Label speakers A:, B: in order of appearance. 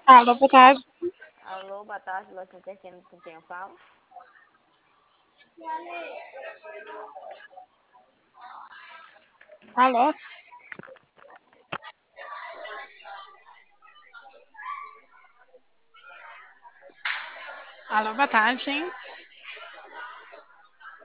A: Alô, boa tarde.
B: Alô, boa tarde, você tem com quem eu falo?
A: Alô? Alô, boa tarde.